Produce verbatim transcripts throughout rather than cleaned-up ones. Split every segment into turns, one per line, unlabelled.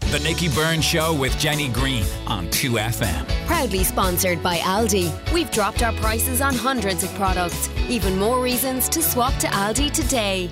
The Nicky Byrne Show with Jenny Green on two F M.
Proudly sponsored by Aldi. We've dropped our prices on hundreds of products. Even more reasons to swap to Aldi today.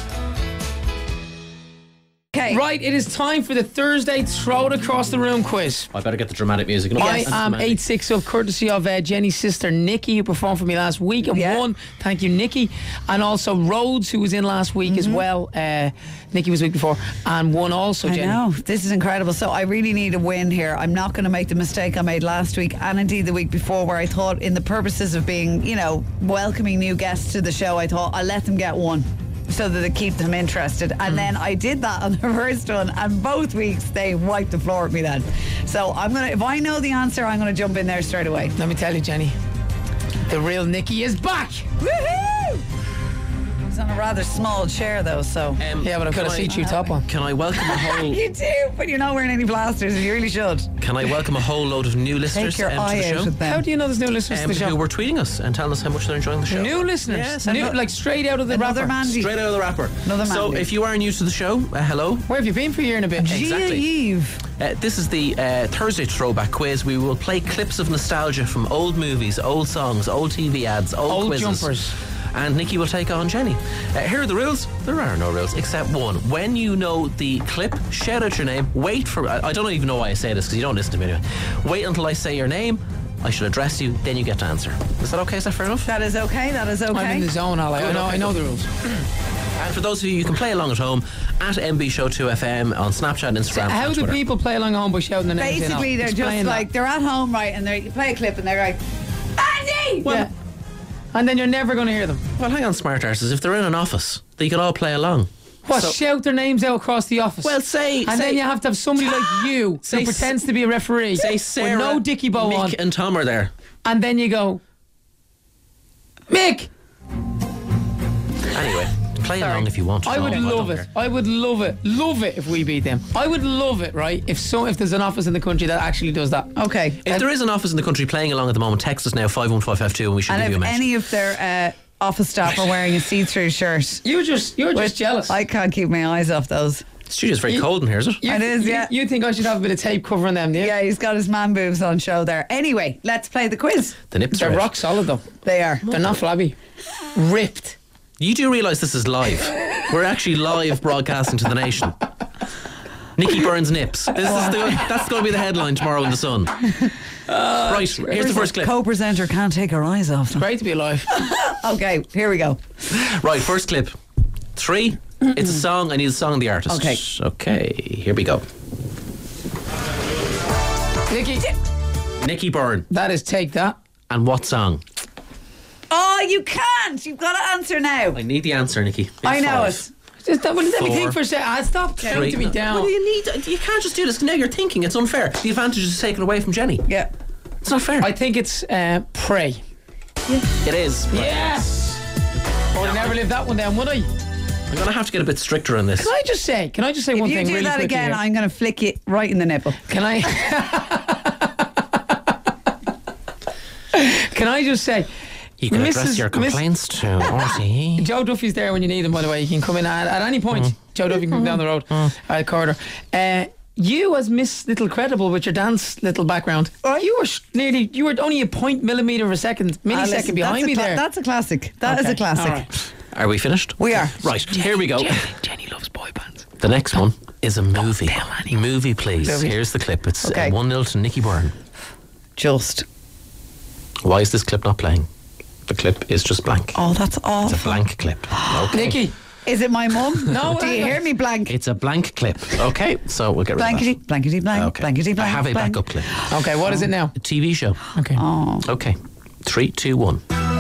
Okay.
Right, it is time for the Thursday Throw It Across the Room quiz.
I better get the dramatic music. No,
I
yes,
am eight six of courtesy of uh, Jenny's sister Nikki, who performed for me last week and
Yeah.
won. Thank you, Nikki. And also Rhodes, who was in last week mm-hmm. as well. Uh, Nikki was the week before and won also,
I
Jenny.
know, this is incredible. So I really need a win here. I'm not going to make the mistake I made last week and indeed the week before, where I thought, in the purposes of being, you know, welcoming new guests to the show, I thought I'll let them get one so that it keeps them interested. And mm. then I did that on the first one, and both weeks they wiped the floor with me then. So I'm gonna, if I know the answer, I'm gonna jump in there straight away.
Let me tell you, Jenny, the real Nikki is back.
Woohoo! He's on a rather small chair though, so
Um,
yeah, but I've got a see-through top on.
Can I welcome a whole?
You do, but you're not wearing any blasters, and you really should.
Can I welcome a whole load of new listeners
Take your
um,
eye
to the
out
show?
of them.
How do you know there's new listeners
Um,
to the show?
who were tweeting us and telling us how much they're enjoying the show.
New listeners,
Yes,
new,
and-
like straight out of the
Another
rapper.
Mandy.
Straight out of the rapper.
Another
So
Mandy.
if you are new to the show, uh, hello.
Where have you been for a year and a bit?
Exactly.
Eve.
Uh, this is the uh, Thursday Throwback Quiz. We will play clips of nostalgia from old movies, old songs, old T V ads, old,
Old
quizzes.
jumpers.
And Nikki will take on Jenny. Uh, here are the rules. There are no rules except one. When you know the clip, shout out your name. Wait for... I, I don't even know why I say this because you don't listen to me anyway. Wait until I say your name. I should address you. Then you get to answer. Is that okay? Is that fair enough?
That is okay. That is okay.
I'm in the zone, all I, I
Good,
know.
okay,
I know
good.
the rules.
And for those of you, you can play along at home at M B Show two F M on Snapchat, Instagram,
How
and
do
Twitter.
people play along at home by shouting their names?
Basically,
in?
they're
Explain
just
that.
like, they're at home, right, and they you play a clip and they're like, Andy!
Well, yeah. And then you're never going to hear them.
Well, hang on, smart arses. If they're in an office, they can all play along.
What?
So-
Shout their names out across the office?
Well, say...
and
say,
then you have to have somebody like you
Say
who
s-
pretends to be a referee
Say Sarah,
with no dicky bow
Mick
on,
and Tom are there.
and then you go, Mick.
Anyway, play
Sorry.
along if you want.
I
No,
would
don't
love it.
care.
I would love it. Love it if we beat them. I would love it, right? If so, if there's an office in the country that actually does that.
Okay.
If there is an office in the country playing along at the moment, text us now five one five five two and we should
And
give you a
if
message.
any of their uh, office staff are wearing a see-through shirt,
You're just, you're just
which
jealous.
I can't keep my eyes off those.
The studio's very
You-
cold in here, is it?
You,
It is,
you-
yeah.
You think I should have a bit of tape covering them, do you?
Yeah, he's got his man boobs on show there. Anyway, let's play the quiz.
The nips
They're
are out.
rock solid though.
They are.
They're not flabby. Ripped.
You do realise this is live. We're actually live broadcasting to the nation. Nicky Byrne's nips. This is the, that's going to be the headline tomorrow in the Sun. Right, here's the first clip.
Co-presenter can't take her eyes off them.
Great to be alive.
Okay, here we go.
Right, first clip. Three. It's a song. I need a song and the artist.
Okay.
Okay, here we go.
Nicky,
Nicky Byrne.
that is Take That.
And what song?
Oh, you can't. You've got to answer now.
I need the answer, Nicky.
I know
Five.
it.
Just that, well, let me
Four.
think for a second. Ah, stop
Three.
counting me down.
Well, you need. You can't just do this. Now you're thinking. It's unfair. The advantage is taken away from Jenny.
Yeah.
It's not fair.
I think it's uh, Pray.
It is. Right.
Yes. Oh, I never lived that one down, would I?
I'm going to have to get a bit stricter on this.
Can I just say? Can I just say
If
one
you
thing
do
really
that
quickly
again,
here?
I'm going to flick you right in the nipple.
Can I? Can I just say?
You can address
Missus
your
Miss-
complaints to R T E.
Joe Duffy's there when you need him, by the way. You can come in at, at any point.
Mm.
Joe Duffy can come down the road at corridor. Uh, you, as Miss Little Credible with your dance little background, you were sh- nearly, you were only a point millimetre of a second,
Ah,
millisecond
listen,
behind
that's a
me
cla-
there.
That's a classic. That is
Okay,
a classic.
all right.
Are we finished?
We are.
Right, here we go.
Jenny, Jenny loves boy bands.
The next one is a movie.
tell anyone.
Movie, please.
Movie.
Here's the clip. It's
Okay.
uh, one nil to Nicky Byrne.
Just.
Why is this clip not playing? The clip is just blank.
Oh, that's
It's
awful.
a blank clip. Okay.
Nicky,
Is it my mum?
No,
Do you
I-
hear me blank?
It's a blank clip. Okay, so we'll get rid
Blankety,
of that.
blankety, blank,
Okay.
blankety,
I
blank.
have a
blank.
backup clip.
okay, what is it now?
A T V show.
Okay.
Oh.
Okay. Three, two, one.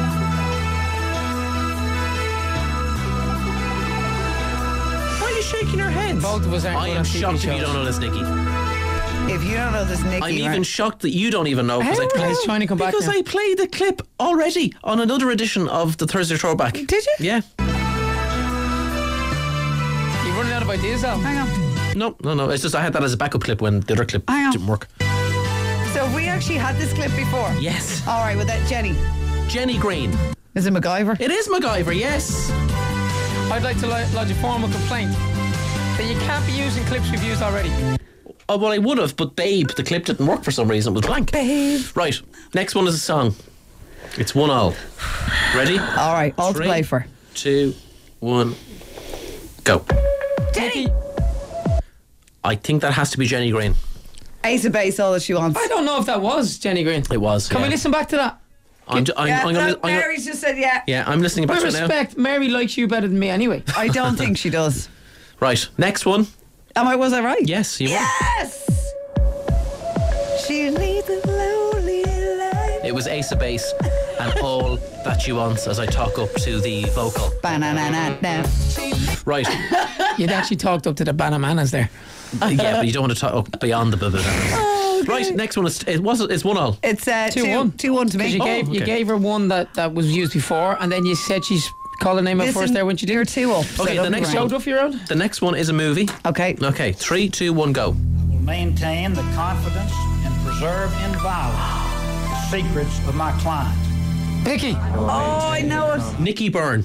Why are you shaking your head?
Both of us aren't
I
good
am
on T V
shocked if you
shows.
don't know this, Nicky.
If you don't know this, Nicky,
I'm
right?
even shocked that you don't even know because
How
I
are
played,
you trying to come back
because
now?
I played the clip already on another edition of the Thursday Throwback.
Did you?
Yeah.
You're running out of ideas, Al.
Hang on.
No, no, no. It's just I had that as a backup clip when the other clip
Hang on.
didn't work.
So we actually had this clip before.
Yes.
All right, with that Jenny.
Jenny Green.
Is it MacGyver?
It is MacGyver, yes.
I'd like to lo- lodge a formal complaint that you can't be using clips we've used already.
Oh, well, I would have, but Babe, the clip didn't work for some reason. It was blank.
Babe.
Right, next one is a song. It's one all. Ready?
All right, all
Three,
to play for.
Two, one, go.
Jenny.
I think that has to be Jenny Green.
Ace of Base, all that she wants.
I don't know if that was Jenny Green.
It was.
Can
yeah.
we listen back to that?
I'm, I'm,
Yeah,
I'm gonna,
no,
I'm gonna,
Mary's just said yeah.
yeah, I'm listening back
With
to it now.
respect, Mary likes you better than me anyway.
I don't think she does.
Right, next one.
Am I? Was I right?
Yes, you were.
Yes. She leads a lonely life.
It was Ace of Base and All That You Want as I talk up to the vocal.
Ba-na-na-na-na.
Right.
You'd actually talked up to the Banamanas there.
Yeah, but you don't want to talk up beyond the blah, blah, blah.
Oh, okay.
Right, next one is it was it's one all.
It's uh,
Two,
two,
one.
two one to
Because
me.
you, gave,
Oh,
you
okay.
gave her one that, that was used before, and then you said she's called her name at
Listen,
first there when she did.
You're two up. so
Okay,
don't
the
be
next
worried.
Joe Duffy around?
The next one is a movie.
Okay.
Okay, three, two, one, go.
will maintain the confidence and preserve inviolate the secrets of my client.
Vicky.
Oh, I know it.
Nicky Byrne.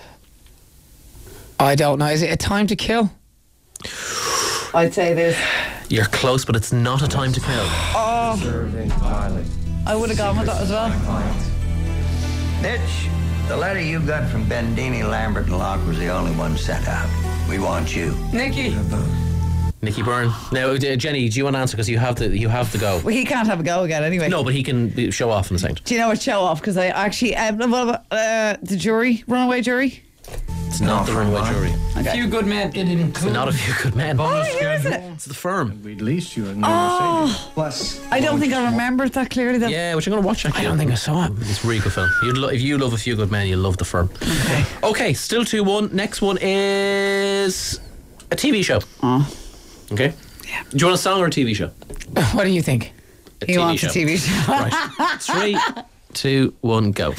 I don't know. Is it A Time to Kill?
I'd say this.
You're close, but it's not A Time to Kill.
I would have gone with that as well.
Mitch, the letter you got from Bendini, Lambert, and Locke was the only one sent out. We want you.
Nicky.
Nicky Byrne. Now, uh, Jenny, do you want to answer because you have the you have the go?
Well, he can't have a go again anyway.
No, but he can uh, show off in a second.
Do you know what show off? Because I actually, um, well, uh, the jury, runaway jury.
It's not the Runaway Jury.
Okay.
Few Good Men. Did it include?
Not A Few Good Men.
Oh, who is it?
It's The Firm.
We'd lease you a new
Oh.
Mercedes. Plus,
I don't think I remember it that clearly. Then.
Yeah, which I'm going to watch actually.
I don't think I saw it.
It's a really good film. You'd lo- if you love A Few Good Men, you'll love The Firm. Okay. Okay, still two one. Next one is a T V show.
Oh.
Okay. Yeah. Do you want a song or a T V show?
What do you think?
A
He wants a T V show.
Right. Three, two, one, go.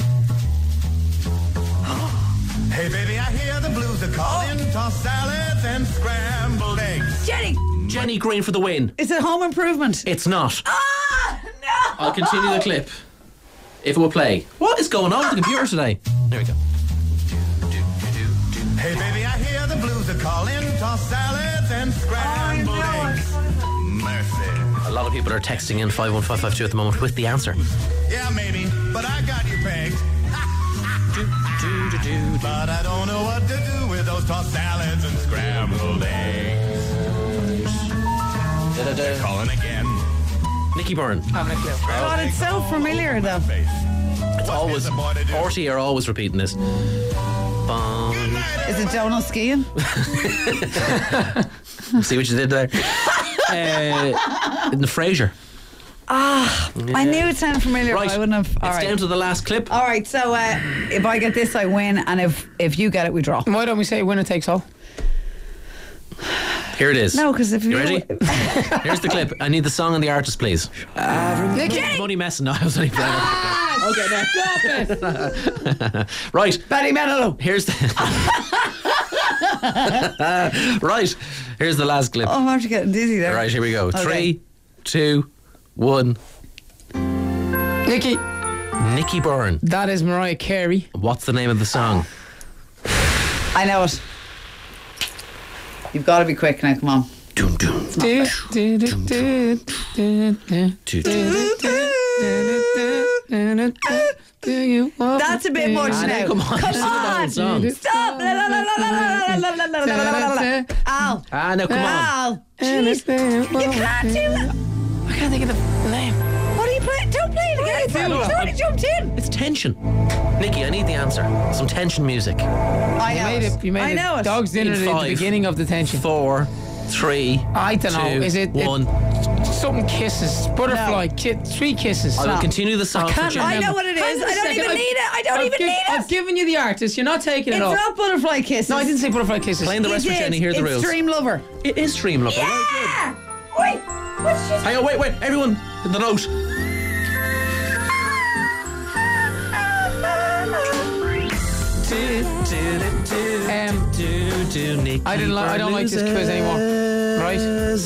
Hey baby, I hear the blues are calling. Toss salads and scrambled eggs.
Jenny,
Jenny Green for the win.
is it Home Improvement?
It's not.
Ah, no.
I'll continue the clip. If it will play. What is going on with the computer today? There we go.
Hey baby, I hear the blues are calling. Toss salads and scrambled eggs. Mercy.
A lot of people are texting in five one five five two at the moment with the answer.
Yeah, maybe, but I got you pegged. But I don't know what to do with those tossed salads and scrambled eggs. They're calling again.
Nicky Byrne.
God, it's so familiar though.
Face.
It's always Orty are always repeating this. Bong.
Is it Donald skiing?
See what you did there? uh, in the Frasier.
Ah, I knew it sounded familiar.
Right.
But I wouldn't have. All
it's
right.
down to the last clip.
All right. So uh, if I get this, I win, and if if you get it, we draw.
Why don't we say winner takes all?
Here it is.
No, because if
You
you
ready? Here's the clip. I need the song and the artist, please.
Nicky.
I'm only messing. No, I was only playing.
Okay, now stop it.
Right.
Betty Manilow.
Here's the. Right. Here's the last clip.
Oh, I'm actually getting dizzy there.
Right, here we go.
Okay.
Three, two, one.
Nicky.
Nicky Byrne.
That is Mariah Carey.
What's the name of the song?
I know it. You've got to be quick now. Come on.
Doom, doom.
Do, do, do, do, do, do,
Two,
do,
two.
do, do, do, do you want
That's a bit
me?
much
Ah,
now.
no, come on.
Come
Sing the whole
on.
song.
Stop. La, la, la, la, la, la, la, la, la, la, la, la, la. Al.
Ah, no, come on.
Al. Jeez. You can't do that.
I can't think of the name.
What are you playing? Don't play it again.
do
You've
that?
already jumped in.
It's tension. Nikki, I need the answer. Some tension music.
I
You
know
made it. You made
I
it.
know it.
Dog's dinner
In
at the
five.
beginning of the tension.
Four, three,
I don't know.
two,
Is it, it
one.
something kisses? Butterfly. Ki- three kisses.
I will continue the song.
I can't
for Jenny.
I know what it
Hang
is.
on a
I don't
second.
even
I've-
need it. I don't
I've
even
gi-
need
I've
it.
given you the artist. You're not taking it
It's
off.
not butterfly kisses.
No, I didn't say butterfly kisses.
Playing the rest
You
for
did.
Jenny. Here are the
it's
rules.
Dream Lover.
It is Dream Lover.
Yeah. Wait. What's just?
Hang on, wait, wait. Everyone, the note.
Um, I didn't. Li- I don't like this quiz anymore. Right?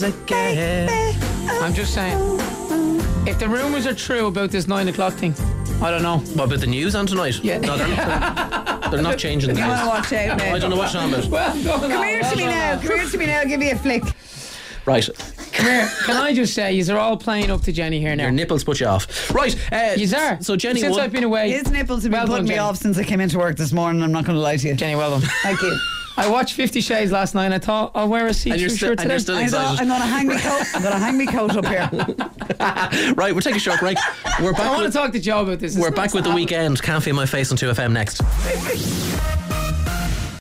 I'm just saying. If the rumours are true about this nine o'clock thing, I don't know.
What about the news on tonight?
Yeah.
No, they're not. They're not changing the
You want to
news.
watch out now?
I don't know what's on about.
Well,
Come here to me now. Come here to me now. I'll give you a flick.
Right.
Come here. Can I just say, you're all playing up to Jenny here now.
Your nipples put you off. Right. Uh,
Yous are.
So Jenny
Since
won.
I've been away.
His nipples have been
Well
putting
done,
me
Jenny.
off since I came into work this morning. I'm not going to lie to you.
Jenny, well done.
Thank you.
I watched Fifty Shades last night and I thought I'll wear a
And you're
see-through
still-
shirt
and you're
today.
still
I thought,
excited.
I'm going to hang my coat. I'm going to hang my coat up here.
Right, we'll take a short break. We're back
I want
with,
to talk to Joe about this.
we're
It's
back
nice
with
to
The
have
Weekend. Can't Feel My Face on two F M next.